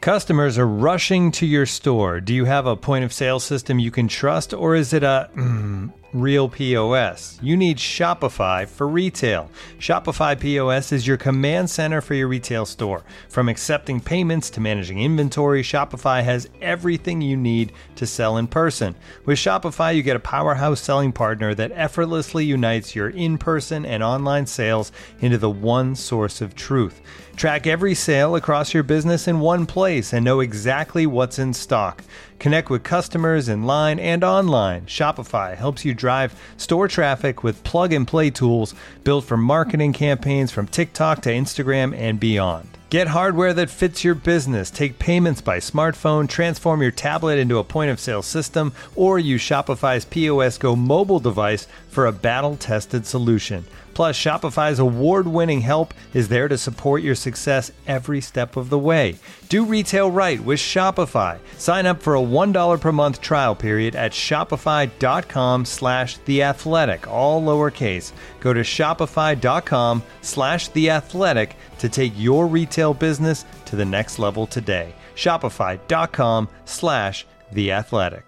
Customers are rushing to your store. Do you have a point of sale system you can trust, or is it a real POS? You need Shopify for retail. Shopify POS is your command center for your retail store. From accepting payments to managing inventory, Shopify has everything you need to sell in person. With Shopify, you get a powerhouse selling partner that effortlessly unites your in-person and online sales into the one source of truth. Track every sale across your business in one place and know exactly what's in stock. Connect with customers in line and online. Shopify helps you drive store traffic with plug-and-play tools built for marketing campaigns from TikTok to Instagram and beyond. Get hardware that fits your business. Take payments by smartphone, transform your tablet into a point-of-sale system, or use Shopify's POS Go mobile device for a battle-tested solution. Plus, Shopify's award-winning help is there to support your success every step of the way. Do retail right with Shopify. Sign up for a $1 per month trial period at shopify.com/theathletic, all lowercase. Go to shopify.com/theathletic to take your retail business to the next level today. Shopify.com/theathletic.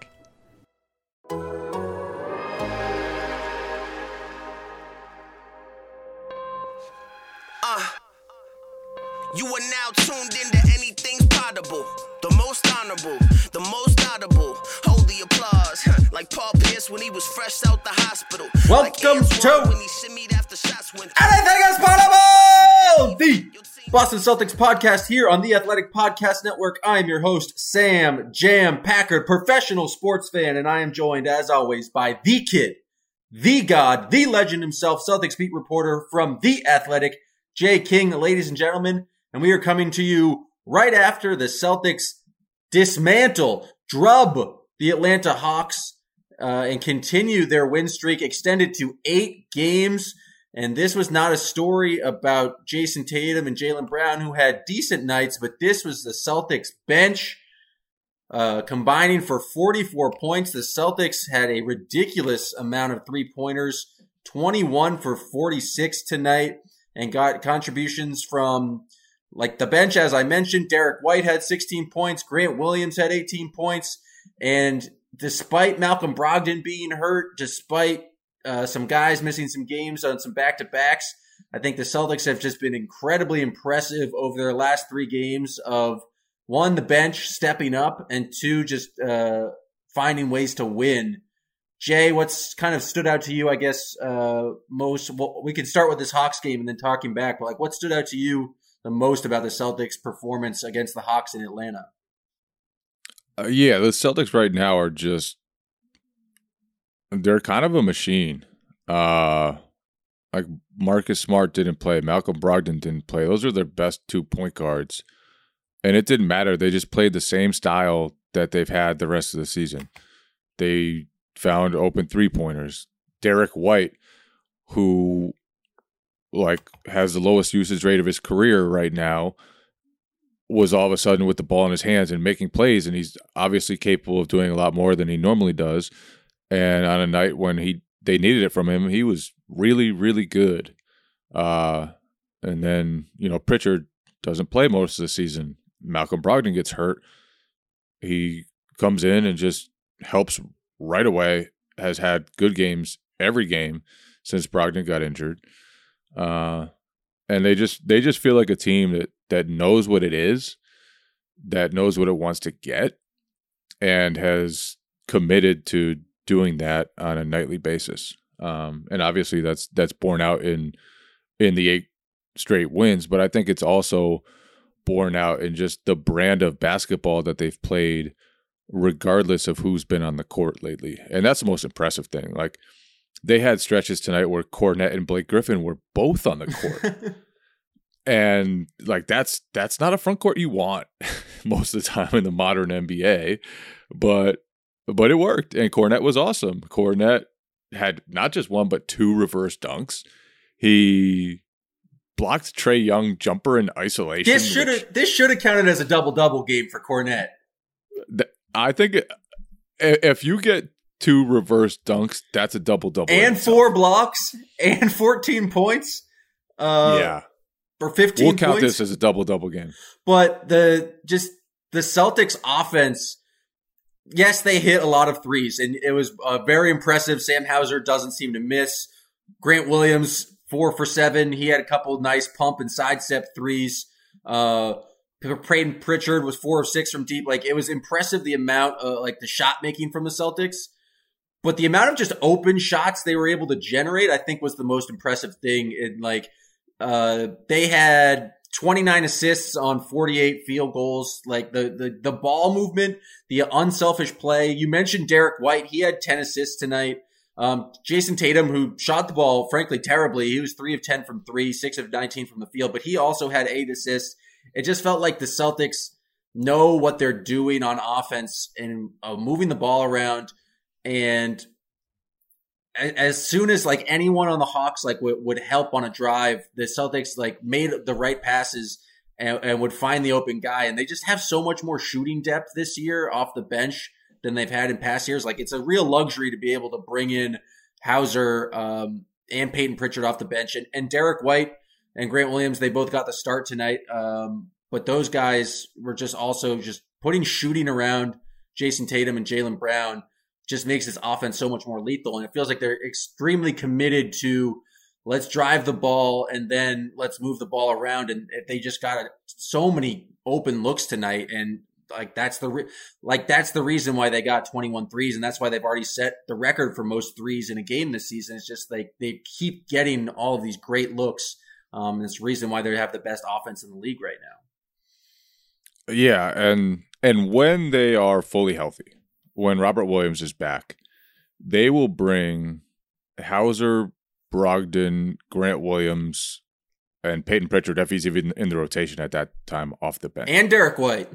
You are now tuned into Anything's Potable, the most honorable, the most audible. Hold the applause, like Paul Pierce when he was fresh out the hospital. Welcome to when he shimmied after shots went. Anything is Potable, the Boston Celtics podcast here on the Athletic Podcast Network. I am your host, Sam Jam Packard, professional sports fan, and I am joined, as always, by the kid, the god, the legend himself, Celtics beat reporter from The Athletic, Jay King, ladies and gentlemen. And we are coming to you right after the Celtics drub the Atlanta Hawks, and continue their win streak, extended to 8 games. And this was not a story about Jason Tatum and Jaylen Brown, who had decent nights, but this was the Celtics bench combining for 44 points. The Celtics had a ridiculous amount of three-pointers, 21 for 46 tonight, and got contributions from like the bench, as I mentioned. Derek White had 16 points. Grant Williams had 18 points. And despite Malcolm Brogdon being hurt, despite some guys missing some games on some back-to-backs, I think the Celtics have just been incredibly impressive over their last 3 games of, 1, the bench stepping up, and 2, just finding ways to win. Jay, what's kind of stood out to you, I guess, most? Well, we can start with this Hawks game and then talking back, but like, what stood out to you the most about the Celtics' performance against the Hawks in Atlanta? Yeah, the Celtics right now are they're kind of a machine. Like Marcus Smart didn't play, Malcolm Brogdon didn't play. Those are their best 2 point guards. And it didn't matter. They just played the same style that they've had the rest of the season. They found open three-pointers. Derek White, who has the lowest usage rate of his career right now, was all of a sudden with the ball in his hands and making plays, and he's obviously capable of doing a lot more than he normally does. And on a night when they needed it from him, he was really, really good. And then, Pritchard doesn't play most of the season. Malcolm Brogdon gets hurt. He comes in and just helps right away, has had good games every game since Brogdon got injured. And they just feel like a team that knows what it is, that knows what it wants to get, and has committed to doing that on a nightly basis. And obviously that's borne out in the 8 straight wins, but I think it's also borne out in just the brand of basketball that they've played, regardless of who's been on the court lately. And that's the most impressive thing. Like, they had stretches tonight where Kornet and Blake Griffin were both on the court. And that's not a front court you want most of the time in the modern NBA, but it worked. And Kornet was awesome. Kornet had not just 1, but 2 reverse dunks. He blocked Trae Young jumper in isolation. This should have counted as a double-double game for Kornet. I think if you get 2 reverse dunks, that's a double-double. And 4 blocks and 14 points. Yeah. Or 15 We'll count points. this as a double-double game. But the the Celtics offense, yes, they hit a lot of threes, and it was very impressive. Sam Hauser doesn't seem to miss. Grant Williams, 4 for 7. He had a couple nice pump and sidestep threes. Peyton Pritchard was 4 of 6 from deep. Like, it was impressive the amount of like the shot making from the Celtics. But the amount of just open shots they were able to generate, I think, was the most impressive thing. In like, they had 29 assists on 48 field goals. Like the ball movement, the unselfish play. You mentioned Derek White. He had 10 assists tonight. Jason Tatum, who shot the ball, frankly, terribly. He was 3 of 10 from 3, 6 of 19 from the field, but he also had 8 assists. It just felt like the Celtics know what they're doing on offense and moving the ball around. And as soon as like anyone on the Hawks like would help on a drive, the Celtics like made the right passes and would find the open guy. And they just have so much more shooting depth this year off the bench than they've had in past years. Like, it's a real luxury to be able to bring in Hauser and Peyton Pritchard off the bench, and Derek White and Grant Williams. They both got the start tonight. But those guys were just also just putting shooting around Jason Tatum and Jaylen Brown just makes this offense so much more lethal. And it feels like they're extremely committed to let's drive the ball and then let's move the ball around. And they just got so many open looks tonight. And like, that's the reason why they got 21 threes. And that's why they've already set the record for most threes in a game this season. It's just like they keep getting all of these great looks. And it's the reason why they have the best offense in the league right now. Yeah. And when they are fully healthy, when Robert Williams is back, they will bring Hauser, Brogdon, Grant Williams, and Peyton Pritchard, if he's even in the rotation at that time, off the bench. And Derek White.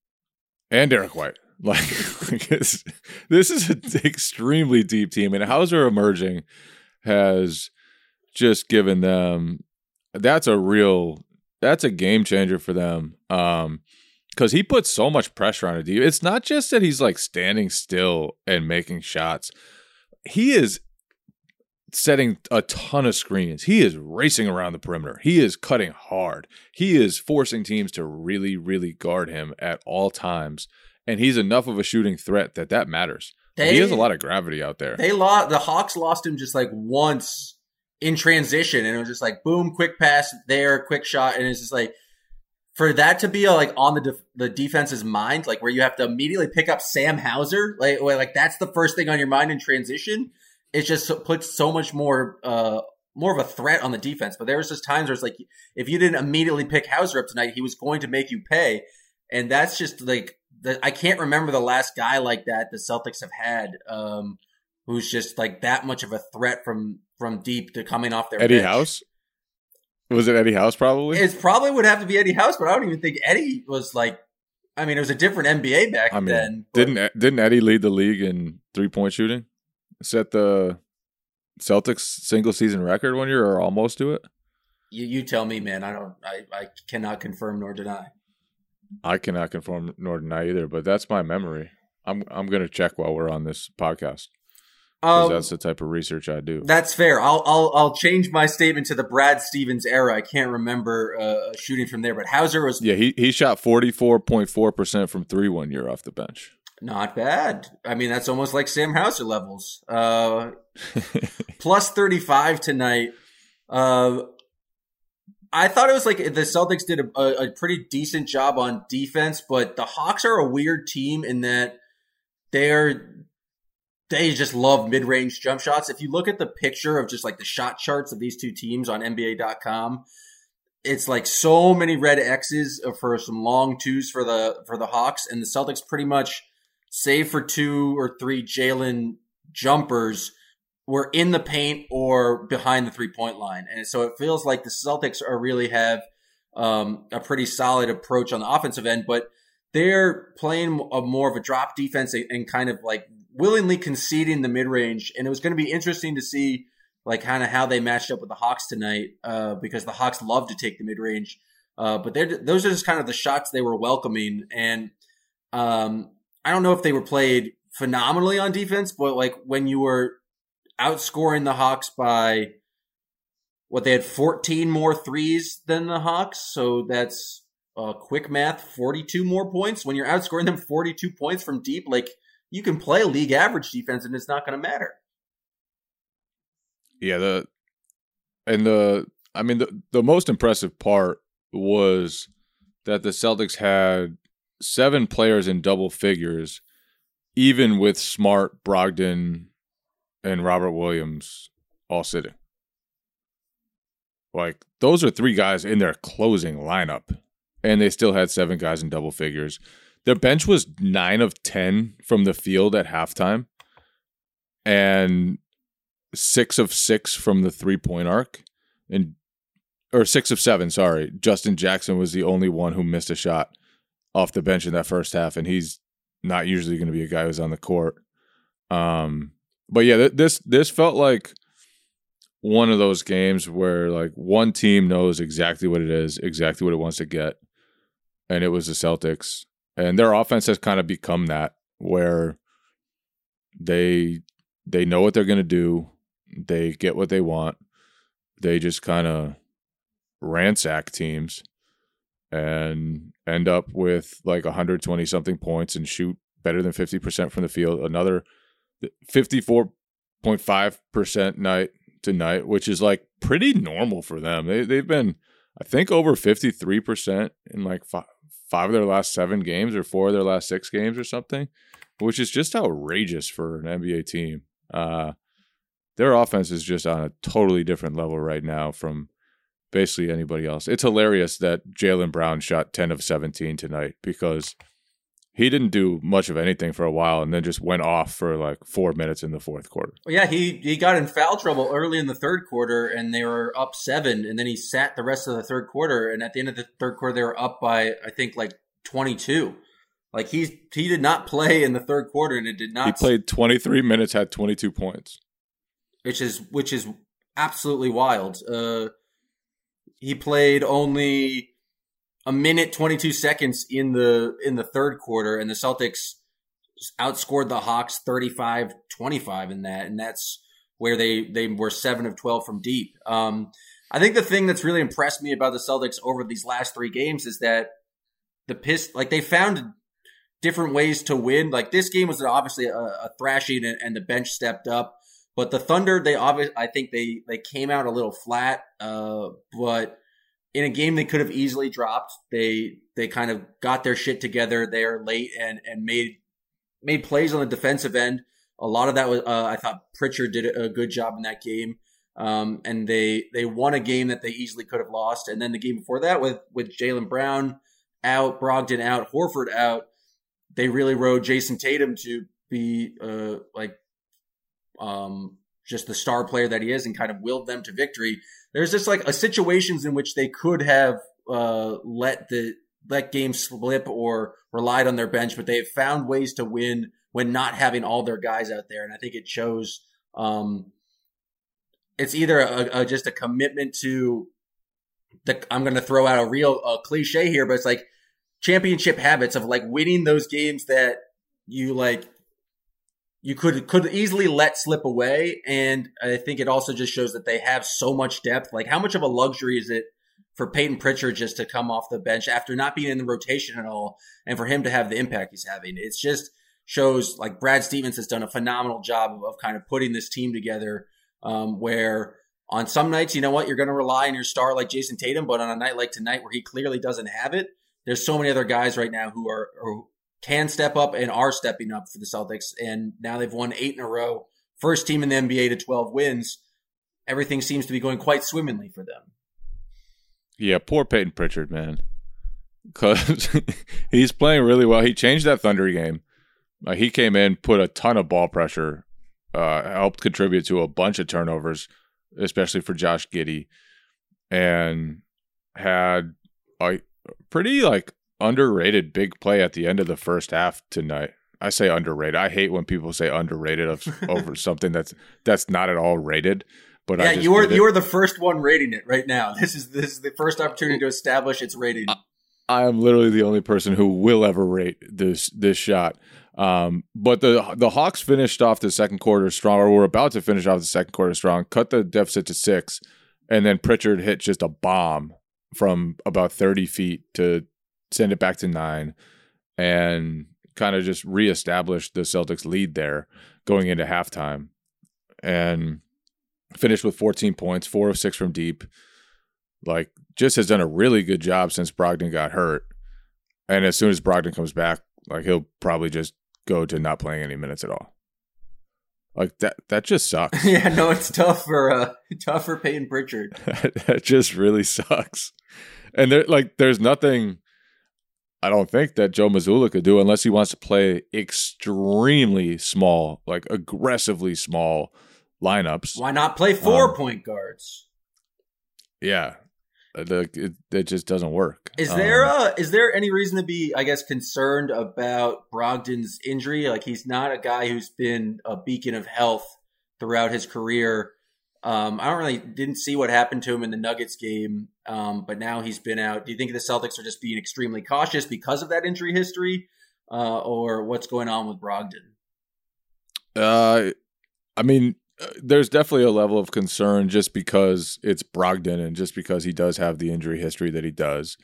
Like this is an extremely deep team. And Hauser emerging has just given them – that's a game changer for them. Because he puts so much pressure on it. It's not just that he's like standing still and making shots. He is setting a ton of screens. He is racing around the perimeter. He is cutting hard. He is forcing teams to really, really guard him at all times. And he's enough of a shooting threat that matters. He has a lot of gravity out there. The Hawks lost him just like once in transition. And it was just like, boom, quick pass there, quick shot. And it's just like, for that to be like on the defense's mind, like where you have to immediately pick up Sam Hauser, like that's the first thing on your mind in transition. It just puts so much more of a threat on the defense. But there was just times where it's like, if you didn't immediately pick Hauser up tonight, he was going to make you pay. And that's just like, I can't remember the last guy like that the Celtics have had, who's just like that much of a threat from deep to coming off their Eddie bench. House? Was it Eddie House probably? It probably would have to be Eddie House, but I don't even think Eddie was like, I mean, it was a different NBA back then. But Didn't Eddie lead the league in 3-point shooting? Set the Celtics single season record one year or almost to it? You tell me, man. I cannot confirm nor deny. I cannot confirm nor deny either, but that's my memory. I'm going to check while we're on this podcast. Because that's the type of research I do. That's fair. I'll change my statement to the Brad Stevens era. I can't remember shooting from there, but Hauser was... Yeah, he shot 44.4% from 3 1 year off the bench. Not bad. I mean, that's almost like Sam Hauser levels. Plus 35 tonight. I thought it was like the Celtics did a pretty decent job on defense, but the Hawks are a weird team in that they just love mid-range jump shots. If you look at the picture of just like the shot charts of these two teams on NBA.com, it's like so many red X's for some long twos for the Hawks, and the Celtics pretty much, save for 2 or 3 Jalen jumpers, were in the paint or behind the 3-point line. And so it feels like the Celtics really have a pretty solid approach on the offensive end, but they're playing more of a drop defense and kind of like willingly conceding the mid-range. And it was going to be interesting to see like kind of how they matched up with the Hawks tonight, because the Hawks love to take the mid-range. But those are just kind of the shots they were welcoming. And I don't know if they were played phenomenally on defense, but like when you were outscoring the Hawks by they had 14 more threes than the Hawks. So that's quick math, 42 more points. When you're outscoring them 42 points from deep, like, you can play league average defense and it's not going to matter. Yeah, the most impressive part was that the Celtics had 7 players in double figures, even with Smart, Brogdon, and Robert Williams all sitting. Like, those are 3 guys in their closing lineup, and they still had 7 guys in double figures. Their bench was 9 of 10 from the field at halftime, and 6 of 6 from the 3-point arc, or 6 of 7. Sorry, Justin Jackson was the only one who missed a shot off the bench in that first half, and he's not usually going to be a guy who's on the court. But yeah, this felt like one of those games where, like, one team knows exactly what it is, exactly what it wants to get, and it was the Celtics. And their offense has kind of become that, where they know what they're going to do, they get what they want, they just kind of ransack teams and end up with like 120-something points and shoot better than 50% from the field. Another 54.5% night to night, which is like pretty normal for them. They've been, I think, over 53% in like 5 of their last 7 games or 4 of their last 6 games or something, which is just outrageous for an NBA team. Their offense is just on a totally different level right now from basically anybody else. It's hilarious that Jaylen Brown shot 10 of 17 tonight, because he didn't do much of anything for a while and then just went off for like 4 minutes in the fourth quarter. Yeah, he got in foul trouble early in the third quarter, and they were up 7, and then he sat the rest of the third quarter, and at the end of the third quarter, they were up by, I think, like 22. Like, he did not play in the third quarter, and it did not. He played 23 minutes, had 22 points. Which is absolutely wild. He played only a minute 22 seconds in the third quarter, and the Celtics outscored the Hawks 35-25 in that, and that's where they were 7 of 12 from deep. I think the thing that's really impressed me about the Celtics over these last 3 games is that they found different ways to win. Like, this game was obviously a thrashing, and the bench stepped up. But the Thunder, I think they came out a little flat. But in a game they could have easily dropped, they kind of got their shit together there late and made plays on the defensive end. A lot of that was I thought Pritchard did a good job in that game. And they won a game that they easily could have lost. And then the game before that with Jaylen Brown out, Brogdon out, Horford out, they really rode Jason Tatum to be just the star player that he is, and kind of willed them to victory. There's just like situations in which they could have let games slip or relied on their bench, but they have found ways to win when not having all their guys out there. And I think it shows. It's either just a commitment to I'm going to throw out a cliche here, but it's like championship habits of like winning those games that you could easily let slip away. And I think it also just shows that they have so much depth. Like, how much of a luxury is it for Peyton Pritchard just to come off the bench after not being in the rotation at all, and for him to have the impact he's having? It's just shows like Brad Stevens has done a phenomenal job of kind of putting this team together, where on some nights, you know what, you're going to rely on your star like Jason Tatum, but on a night like tonight where he clearly doesn't have it, there's so many other guys right now who can step up and are stepping up for the Celtics. And now they've won 8 in a row. First team in the NBA to 12 wins. Everything seems to be going quite swimmingly for them. Yeah, poor Peyton Pritchard, man. Because he's playing really well. He changed that Thunder game. He came in, put a ton of ball pressure, helped contribute to a bunch of turnovers, especially for Josh Giddey, and had a pretty underrated big play at the end of the first half tonight. I say underrated. I hate when people say underrated over something that's not at all rated. But yeah, you are the first one rating it right now. This is the first opportunity to establish its rating. I am literally the only person who will ever rate this shot. But the Hawks finished off the second quarter strong, or were about to finish off the second quarter strong, cut the deficit to 6, and then Pritchard hit just a bomb from about 30 feet to send it back to 9, and kind of just reestablish the Celtics lead there going into halftime, and finished with 14 points, 4 of 6 from deep. Like, just has done a really good job since Brogdon got hurt. And as soon as Brogdon comes back, like, he'll probably just go to not playing any minutes at all. Like, that just sucks. Yeah, no, it's tough for Peyton Pritchard. That just really sucks. And there's nothing I don't think that Joe Mazzulla could do unless he wants to play extremely small, like aggressively small lineups. Why not play 4 point guards? Yeah. It just doesn't work. Is there any reason to be, I guess, concerned about Brogdon's injury? Like, he's not a guy who's been a beacon of health throughout his career. I didn't see what happened to him in the Nuggets game, but now he's been out. Do you think the Celtics are just being extremely cautious because of that injury history, or what's going on with Brogdon? I mean, there's definitely a level of concern just because it's Brogdon and just because he does have the injury history that he does.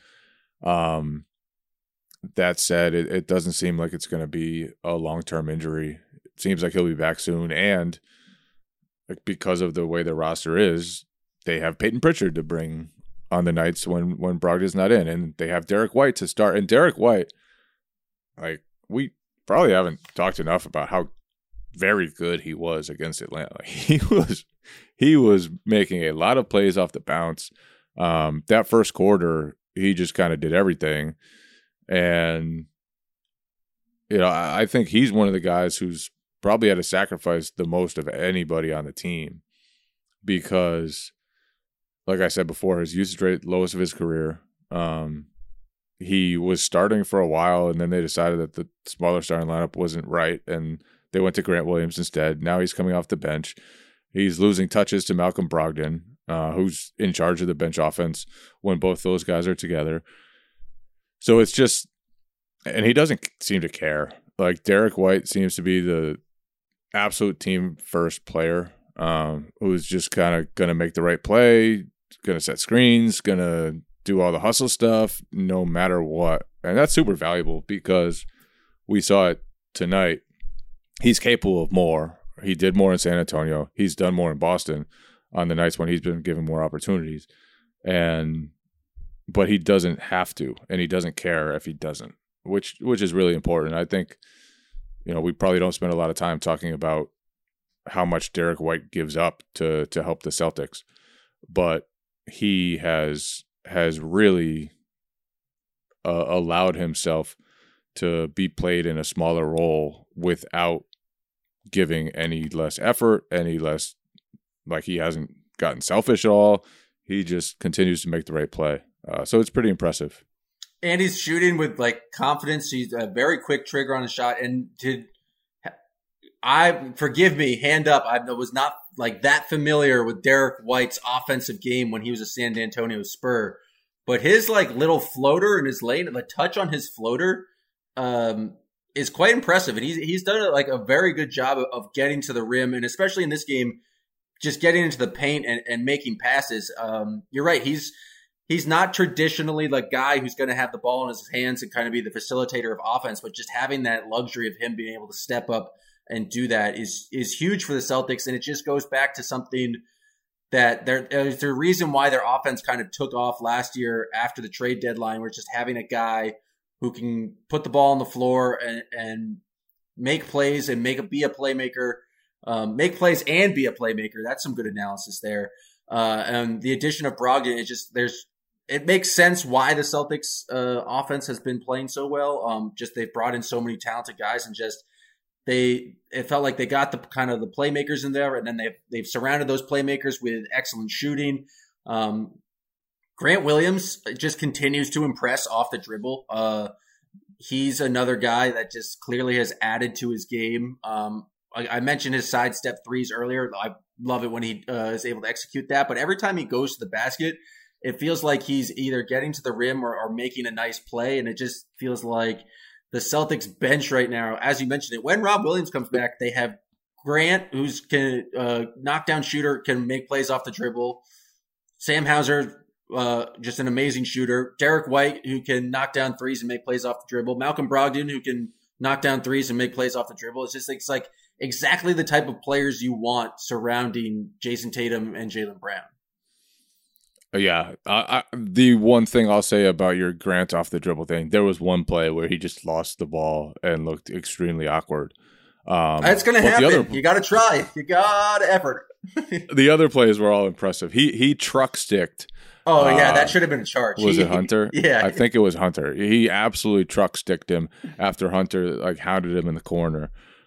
That said, it doesn't seem like it's going to be a long-term injury. It seems like he'll be back soon, and because of the way the roster is, they have Peyton Pritchard to bring on the nights when Brogdon's not in, and they have Derek White to start. And Derek White, like, we probably haven't talked enough about how very good he was against Atlanta. Like, he was making a lot of plays off the bounce. That first quarter, he just kind of did everything, and I think he's one of the guys who's probably had to sacrifice the most of anybody on the team because, like I said before, his usage rate lowest of his career. He was starting for a while, and then they decided that the smaller starting lineup wasn't right, and they went to Grant Williams instead. Now he's coming off the bench. He's losing touches to Malcolm Brogdon, who's in charge of the bench offense when both those guys are together. So it's just, and he doesn't seem to care. Like, Derek White seems to be the absolute team first player, who's just kind of going to make the right play, going to set screens, going to do all the hustle stuff no matter what. And that's super valuable because we saw it tonight. He's capable of more. He did more in San Antonio. He's done more in Boston on the nights when he's been given more opportunities. But he doesn't have to, and he doesn't care if he doesn't, which is really important. I think we probably don't spend a lot of time talking about how much Derek White gives up to help the Celtics, but he has really allowed himself to be played in a smaller role without giving any less effort, any less, like, he hasn't gotten selfish at all. He just continues to make the right play. So it's pretty impressive. And he's shooting with, like, confidence. He's a very quick trigger on a shot. And forgive me, hand up, I was not like that familiar with Derek White's offensive game when he was a San Antonio Spur. But his, like, little floater in his lane, the touch on his floater, is quite impressive. And he's done a very good job of getting to the rim, and especially in this game, just getting into the paint and making passes. You're right. He's not traditionally the guy who's going to have the ball in his hands and kind of be the facilitator of offense, but just having that luxury of him being able to step up and do that is huge for the Celtics. And it just goes back to something that there's a reason why their offense kind of took off last year after the trade deadline. We're just having a guy who can put the ball on the floor and make plays and be a playmaker, make plays and be a playmaker. That's some good analysis there. And the addition of Brogdon, it makes sense why the Celtics offense has been playing so well. Just they've brought in so many talented guys, and just it felt like they got the kind of the playmakers in there, and then they've surrounded those playmakers with excellent shooting. Grant Williams just continues to impress off the dribble. He's another guy that just clearly has added to his game. I mentioned his sidestep threes earlier. I love it when he is able to execute that. But every time he goes to the basket, it feels like he's either getting to the rim or making a nice play. And it just feels like the Celtics bench right now, as you mentioned it, when Rob Williams comes back, they have Grant, who's can knockdown shooter, can make plays off the dribble. Sam Hauser, just an amazing shooter. Derek White, who can knock down threes and make plays off the dribble. Malcolm Brogdon, who can knock down threes and make plays off the dribble. It's like exactly the type of players you want surrounding Jason Tatum and Jaylen Brown. Yeah. The one thing I'll say about your Grant off the dribble thing, there was one play where he just lost the ball and looked extremely awkward. It's going to happen. You got to try. You got to effort. The other plays were all impressive. He truck sticked. Oh, yeah, that should have been a charge. Was it Hunter? Yeah. I think it was Hunter. He absolutely truck sticked him after Hunter hounded him in the corner.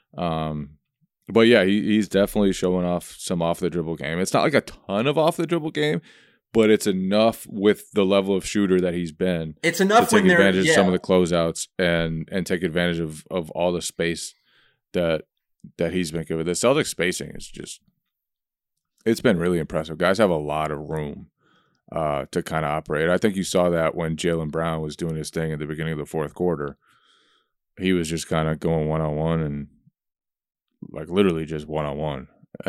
But yeah, he's definitely showing off some off the dribble game. It's not like a ton of off the dribble game, but it's enough with the level of shooter that he's been. It's enough to take advantage of yeah. some of the closeouts and take advantage of all the space that he's been given. The Celtics spacing is just, it's been really impressive. Guys have a lot of room to kind of operate. I think you saw that when Jaylen Brown was doing his thing at the beginning of the fourth quarter. He was just kind of going one-on-one and literally just one-on-one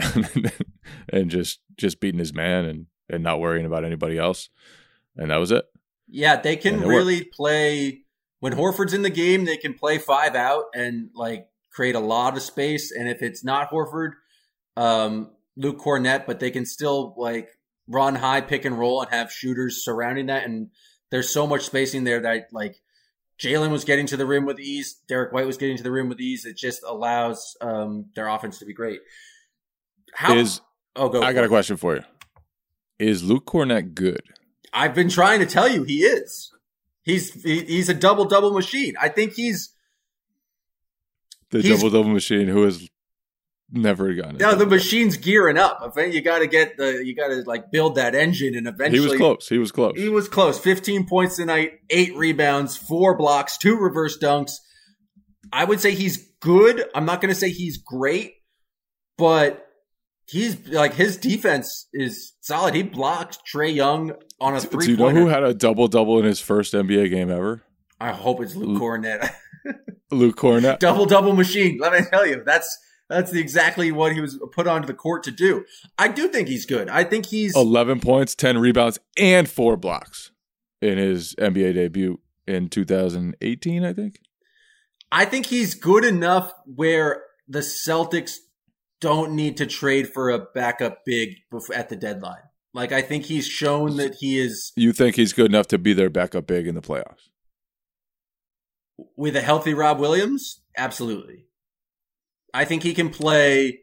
and just beating his man and not worrying about anybody else. And that was it. Yeah, they can really play – when Horford's in the game, they can play 5 out and create a lot of space. And if it's not Horford, Luke Cornett, but they can still run high pick and roll and have shooters surrounding that. And there's so much spacing there that Jaylen was getting to the rim with ease. Derek White was getting to the rim with ease. It just allows their offense to be great. I got a question for you. Is Luke Cornett good? I've been trying to tell you he is. He's a double-double machine. I think he's double-double machine who has never gotten it. No, the machine's gearing up. You got to build that engine, and eventually He was close. 15 points tonight, 8 rebounds, 4 blocks, 2 reverse dunks. I would say he's good. I'm not going to say he's great, but he's his defense is solid. He blocked Trae Young on a 3-pointer. Do you know who had a double-double in his first NBA game ever? I hope it's Luke Cornett. Luke Cornett. Double-double machine. Let me tell you, that's exactly what he was put onto the court to do. I do think he's good. I think he's 11 points, 10 rebounds, and 4 blocks in his NBA debut in 2018, I think. I think he's good enough where the Celtics don't need to trade for a backup big at the deadline. I think he's shown that he is. You think he's good enough to be their backup big in the playoffs? With a healthy Rob Williams? Absolutely. I think he can play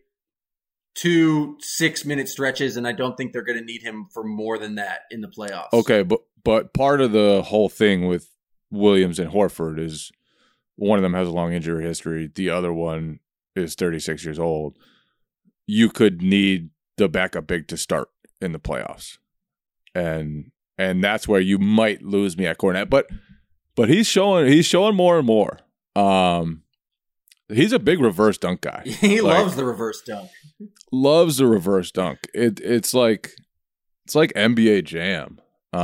2 6-minute stretches, and I don't think they're going to need him for more than that in the playoffs. Okay, but part of the whole thing with Williams and Horford is one of them has a long injury history. The other one is 36 years old. You could need the backup big to start in the playoffs. And that's where you might lose me at Cornett. But he's showing more and more. He's a big reverse dunk guy. He loves the reverse dunk. Loves the reverse dunk. It's like NBA Jam.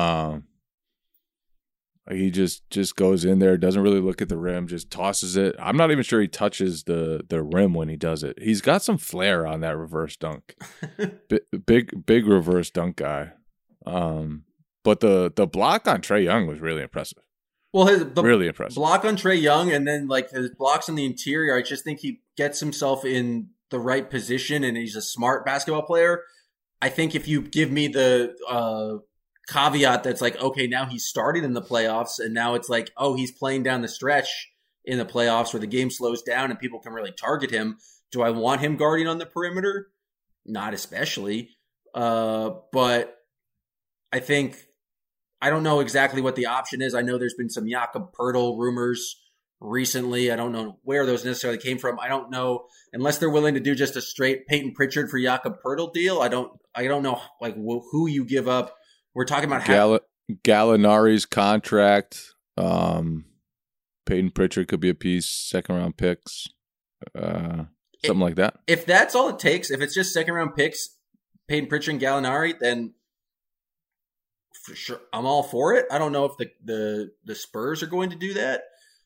He just goes in there, doesn't really look at the rim, just tosses it. I'm not even sure he touches the rim when he does it. He's got some flair on that reverse dunk. big reverse dunk guy. But the block on Trae Young was really impressive. Well, really impressive block on Trae Young, and then his blocks on the interior. I just think he gets himself in the right position, and he's a smart basketball player. I think if you give me the caveat that's okay, now he's starting in the playoffs, and now it's he's playing down the stretch in the playoffs where the game slows down and people can really target him. Do I want him guarding on the perimeter? Not especially. But I think I don't know exactly what the option is. I know there's been some Jakob Poeltl rumors recently. I don't know where those necessarily came from. I don't know, unless they're willing to do just a straight Peyton Pritchard for Jakob Poeltl deal. I don't know who you give up. We're talking about Gallinari's contract. Peyton Pritchard could be a piece, 2nd-round picks, something like that. If that's all it takes, if it's just 2nd-round picks, Peyton Pritchard and Gallinari, then for sure I'm all for it. I don't know if the Spurs are going to do that.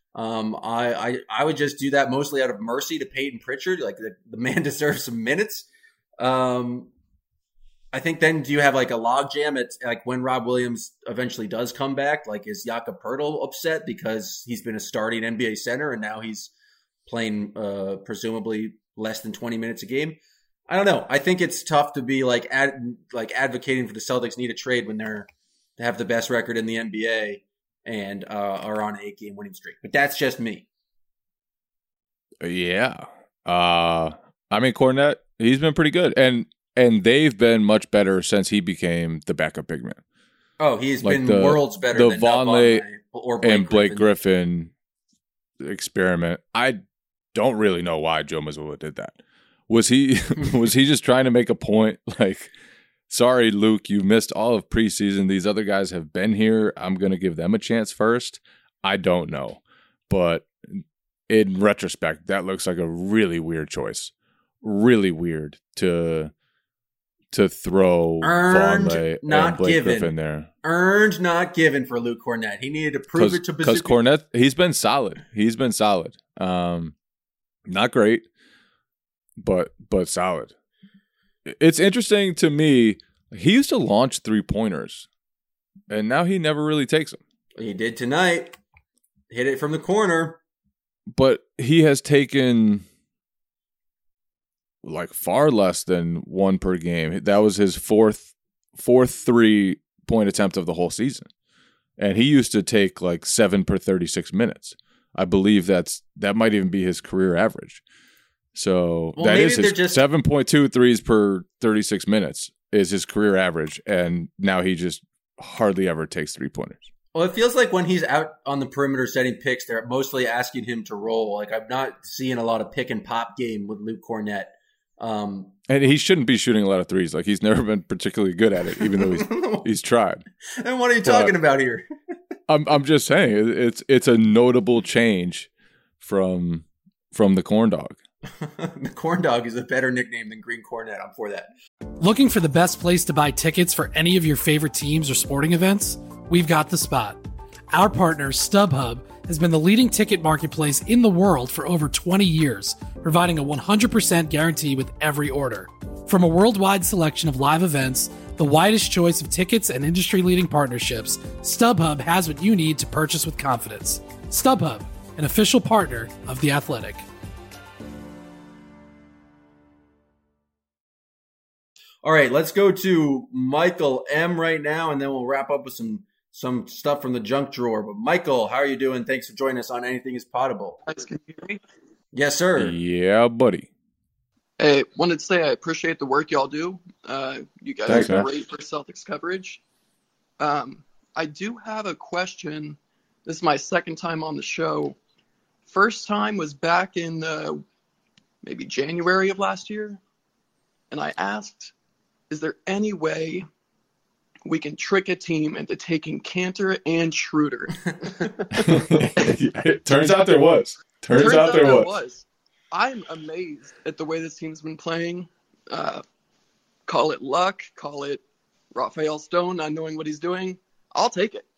I would just do that mostly out of mercy to Peyton Pritchard. The man deserves some minutes. I think then do you have like a logjam at like when Rob Williams eventually does come back? Like, is Jakob Poeltl upset because he's been a starting NBA center and now he's playing presumably less than 20 minutes a game? I don't know. I think it's tough to be like advocating for the Celtics need a trade when they have the best record in the NBA and are on an 8-game winning streak. But that's just me. Yeah. I mean, Kornet, he's been pretty good. And they've been much better since he became the backup big man. Oh, he's been worlds better than Vonleh or Blake and Blake Griffin experiment. I don't really know why Joe Mazzulla did that. Was he just trying to make a point? Like, sorry, Luke, you missed all of preseason. These other guys have been here. I'm going to give them a chance first. I don't know. But in retrospect, that looks like a really weird choice. Really weird to throw Vonleh and Blake Griffin there. Earned, not given for Luke Kornet. He needed to prove it to because Kornet, he's been solid. Not great, but solid. It's interesting to me. He used to launch 3-pointers, and now he never really takes them. He did tonight. Hit it from the corner. But he has taken like far less than one per game. That was his fourth 3-point attempt of the whole season. And he used to take like 7 per 36 minutes. I believe that might even be his career average. So that is his 7.2 threes per 36 minutes is his career average. And now he just hardly ever takes 3-pointers. Well, it feels like when he's out on the perimeter setting picks, they're mostly asking him to roll. Like, I'm not seeing a lot of pick and pop game with Luke Kornet. And he shouldn't be shooting a lot of threes. Like, he's never been particularly good at it, even though he's tried. And what are you talking about here? I'm just saying it's a notable change from the corn dog. The corn dog is a better nickname than Green Cornet. I'm for that. Looking for the best place to buy tickets for any of your favorite teams or sporting events? We've got the spot. Our partner, StubHub, has been the leading ticket marketplace in the world for over 20 years, providing a 100% guarantee with every order. From a worldwide selection of live events, the widest choice of tickets and industry-leading partnerships, StubHub has what you need to purchase with confidence. StubHub, an official partner of The Athletic. All right, let's go to Michael M right now, and then we'll wrap up with some stuff from the junk drawer. But Michael, how are you doing? Thanks for joining us on Anything is Potable. Guys, can you hear me? Yes, sir. Yeah, buddy. Hey, wanted to say I appreciate the work y'all do. You guys are great for Celtics coverage. I do have a question. This is my second time on the show. First time was back in maybe January of last year. And I asked, is there any way we can trick a team into taking Kanter and Schroeder? Turns out there was. Turns out there was. I'm amazed at the way this team's been playing. Call it luck, call it Rafael Stone not knowing what he's doing. I'll take it.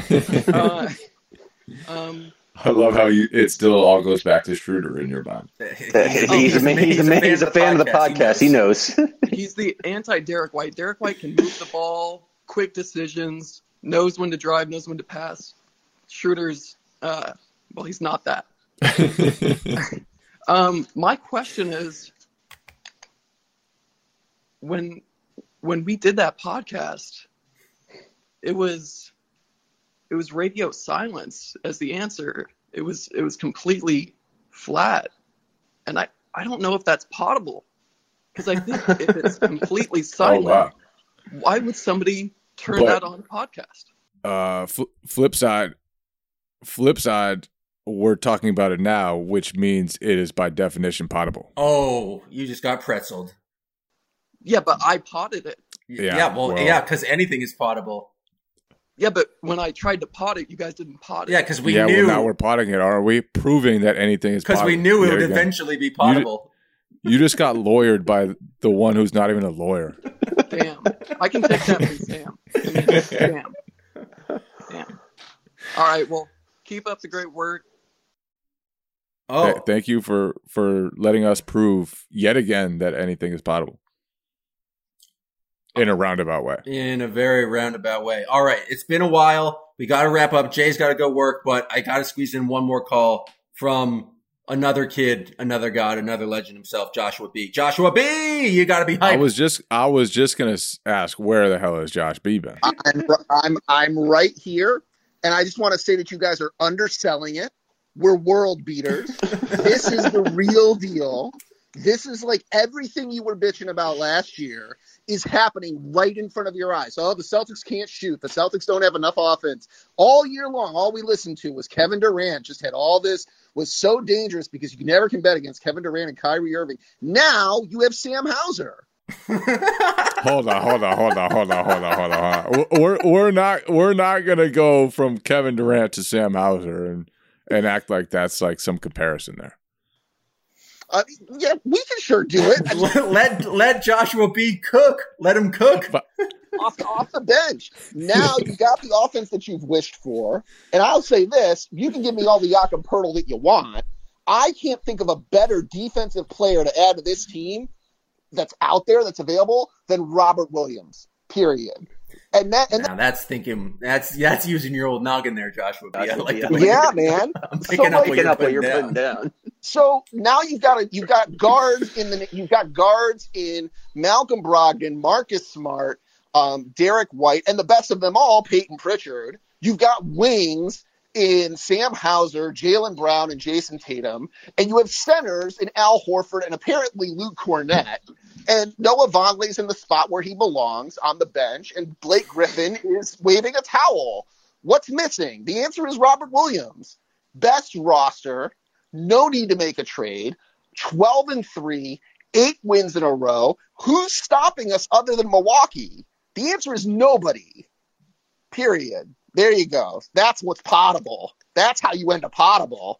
I love how it still all goes back to Schroeder in your mind. He's a fan of the podcast. He knows. He's the anti-Derek White. Derek White can move the ball, quick decisions, knows when to drive, knows when to pass. Schroeder's, he's not that. My question is, when we did that podcast, it was radio silence as the answer. It was completely flat. And I don't know if that's potable. Because I think if it's completely silent, why would somebody turn that on a podcast? Flip side, we're talking about it now, which means it is by definition potable. Oh, you just got pretzeled. Yeah, but I potted it. Yeah, because anything is potable. Yeah, but when I tried to pot it, you guys didn't pot it. Yeah, because we knew. Well, now we're potting it. Are we proving that anything is potable? Because we knew it would eventually be potable. You just got lawyered by the one who's not even a lawyer. Damn. I can take that from Sam. Damn. All right, well, keep up the great work. Oh. Thank you for letting us prove yet again that anything is potable. in a roundabout way. In a very roundabout way. All right. It's been a while. We got to wrap up. Jay's got to go work, but I got to squeeze in one more call from another kid, another god, another legend himself, Joshua B. Joshua B, you got to be hyped. I was just going to ask, where the hell is Josh B been? I'm right here, and I just want to say that you guys are underselling it. We're world beaters. This is the real deal. This is like everything you were bitching about last year is happening right in front of your eyes. Oh, the Celtics can't shoot. The Celtics don't have enough offense. All year long, all we listened to was Kevin Durant just had all this, was so dangerous because you never can bet against Kevin Durant and Kyrie Irving. Now you have Sam Hauser. Hold on. We're not gonna go from Kevin Durant to Sam Hauser and act like that's like some comparison there. Yeah, we can sure do it. let Joshua B cook. Let him cook. Off the bench. Now you got the offense that you've wished for. And I'll say this, you can give me all the Jakob Poeltl that you want. I can't think of a better defensive player to add to this team that's out there, that's available, than Robert Williams, period. Now that's using your old noggin there, Joshua B. I like that. Yeah, man. I'm picking up what you're putting down. So now you've got guards in Malcolm Brogdon, Marcus Smart, Derek White, and the best of them all, Peyton Pritchard. You've got wings in Sam Hauser, Jaylen Brown, and Jason Tatum, and you have centers in Al Horford and apparently Luke Cornett. And Noah Vonleh's in the spot where he belongs on the bench, and Blake Griffin is waving a towel. What's missing? The answer is Robert Williams. Best roster, no need to make a trade, 12-3, 8 wins in a row. Who's stopping us other than Milwaukee? The answer is nobody. Period. There you go. That's what's potable. That's how you end up potable.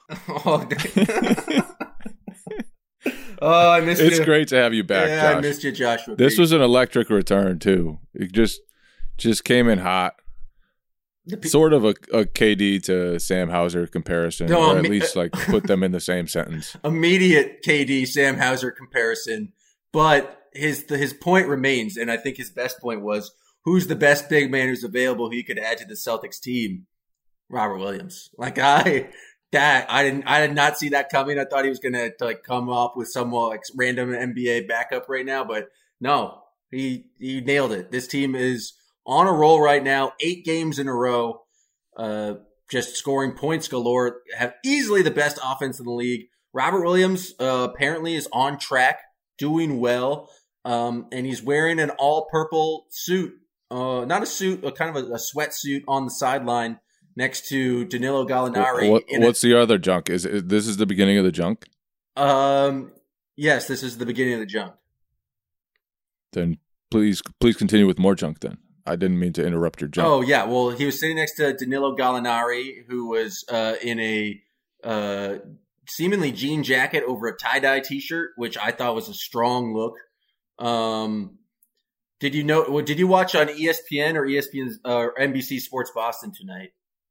Oh, I missed you. It's great to have you back, Josh. I missed you, Joshua. This was an electric return, too. It just came in hot. Sort of a KD to Sam Hauser comparison, or at least like put them in the same sentence. Immediate KD Sam Hauser comparison, but his point remains, and I think his best point was, who's the best big man who's available who you could add to the Celtics team? Robert Williams. Like I did not see that coming. I thought he was gonna like come up with some like random NBA backup right now, but no, he nailed it. This team is on a roll right now, 8 games in a row, just scoring points galore, have easily the best offense in the league. Robert Williams apparently is on track, doing well, and he's wearing an all-purple suit. Not a suit, kind of a sweatsuit on the sideline next to Danilo Gallinari. What's the other junk? Is this the beginning of the junk? Yes, this is the beginning of the junk. Then please continue with more junk then. I didn't mean to interrupt your junk. Oh, yeah. Well, he was sitting next to Danilo Gallinari, who was in a seemingly jean jacket over a tie-dye T-shirt, which I thought was a strong look. Did you watch on ESPN or ESPN's NBC Sports Boston tonight?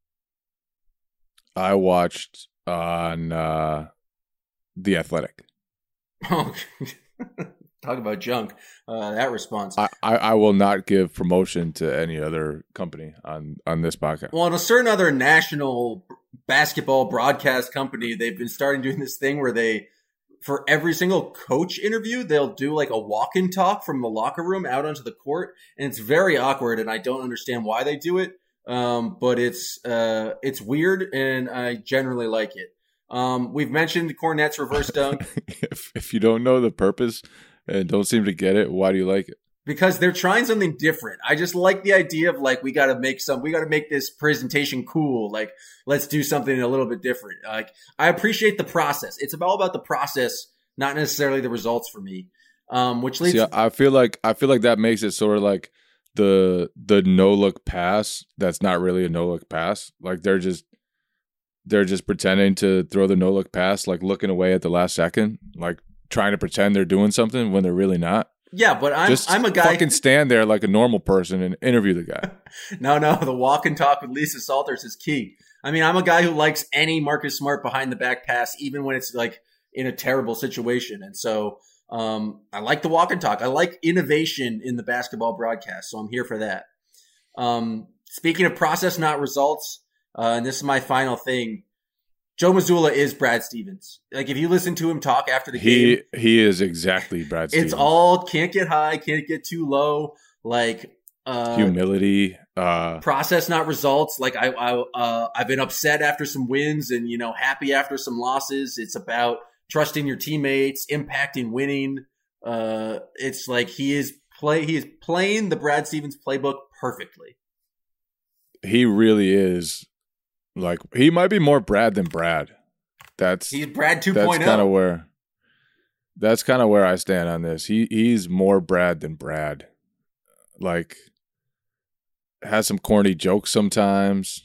I watched on The Athletic. Oh, talk about junk. That response. I will not give promotion to any other company on this podcast. Well, on a certain other national basketball broadcast company, they've been starting doing this thing where they, for every single coach interview, they'll do like a walk and talk from the locker room out onto the court. And it's very awkward, and I don't understand why they do it. But it's weird, and I generally like it. We've mentioned Cornette's reverse dunk. If you don't know the purpose and don't seem to get it, why do you like it? Because they're trying something different. I just like the idea of like, we got to make this presentation cool. Like, let's do something a little bit different. Like, I appreciate the process. It's all about the process, not necessarily the results for me. Which leads. See, I feel like that makes it sort of like the no look pass. That's not really a no look pass. Like they're just pretending to throw the no look pass, like looking away at the last second, like trying to pretend they're doing something when they're really not. Yeah, but I'm a guy. Fucking stand there like a normal person and interview the guy. No, the walk and talk with Lisa Salters is key. I mean, I'm a guy who likes any Marcus Smart behind the back pass, even when it's like in a terrible situation. And so I like the walk and talk. I like innovation in the basketball broadcast, so I'm here for that. Speaking of process, not results, and this is my final thing. Joe Mazzulla is Brad Stevens. Like, if you listen to him talk after the game, he is exactly Brad Stevens. It's all can't get high, can't get too low. Like humility, process, not results. Like I've been upset after some wins and happy after some losses. It's about trusting your teammates, impacting winning. It's like he is playing the Brad Stevens playbook perfectly. He really is. Like, he might be more Brad than Brad. He's Brad 2.0. That's kind of where I stand on this. He's more Brad than Brad. Like, has some corny jokes sometimes.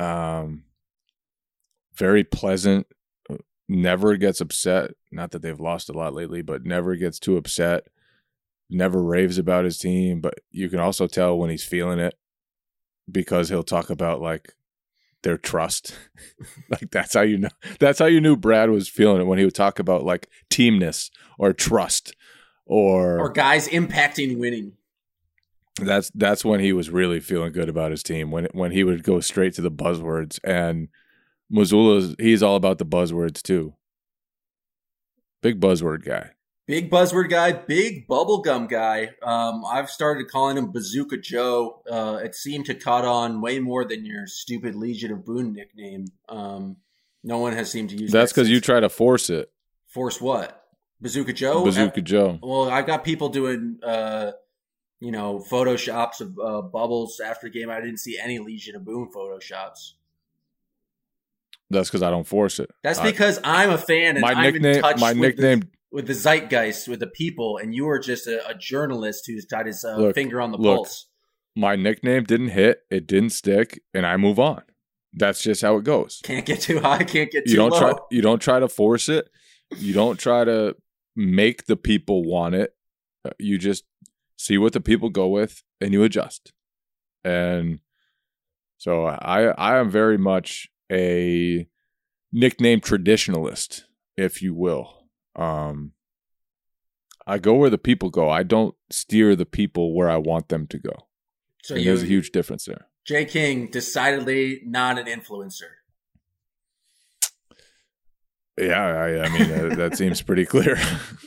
Very pleasant. Never gets upset. Not that they've lost a lot lately, but never gets too upset. Never raves about his team, but you can also tell when he's feeling it because he'll talk about like their trust. Like, that's how you know. That's how you knew Brad was feeling it, when he would talk about like teamness or trust or guys impacting winning. That's when he was really feeling good about his team, when he would go straight to the buzzwords. And Mazzulla, he's all about the buzzwords too. Big buzzword guy. Big buzzword guy, big bubblegum guy. I've started calling him Bazooka Joe. It seemed to caught on way more than your stupid Legion of Boone nickname. No one has seemed to use that. That's because you try to force it. Force what? Bazooka Joe? Bazooka Joe. Well, I've got people doing, photoshops of bubbles after the game. I didn't see any Legion of Boone photoshops. That's because I don't force it. That's because I'm a fan and I'm in touch with the zeitgeist, with the people, and you are just a journalist who's got his finger on the pulse. My nickname didn't hit, it didn't stick, and I move on. That's just how it goes. Can't get too high, can't get too low. You don't try to force it. You don't try to make the people want it. You just see what the people go with, and you adjust. And so I am very much a nickname traditionalist, if you will. I go where the people go. I don't steer the people where I want them to go. So there's a huge difference there. Jay King, decidedly not an influencer. Yeah, I mean, that seems pretty clear.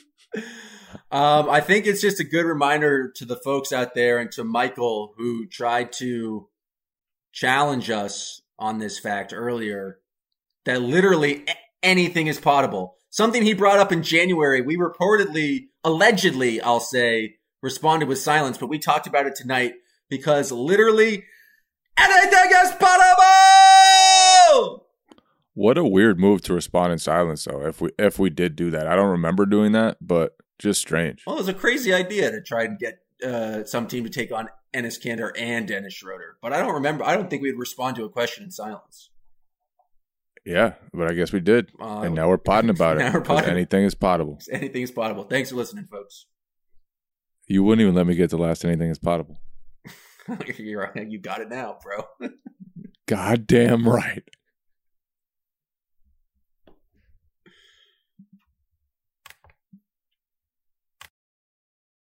I think it's just a good reminder to the folks out there and to Michael, who tried to challenge us on this fact earlier, that literally anything is potable. Something he brought up in January, we allegedly, I'll say, responded with silence, but we talked about it tonight because literally anything is potable! What a weird move to respond in silence, though, if we did do that. I don't remember doing that, but just strange. Well, it was a crazy idea to try and get some team to take on Enes Kanter and Dennis Schroeder. But I don't think we'd respond to a question in silence. Yeah, but I guess we did. And now we're potting about it. Anything is potable. Anything is potable. Thanks for listening, folks. You wouldn't even let me get the last anything is potable. You're right. You got it now, bro. Goddamn right.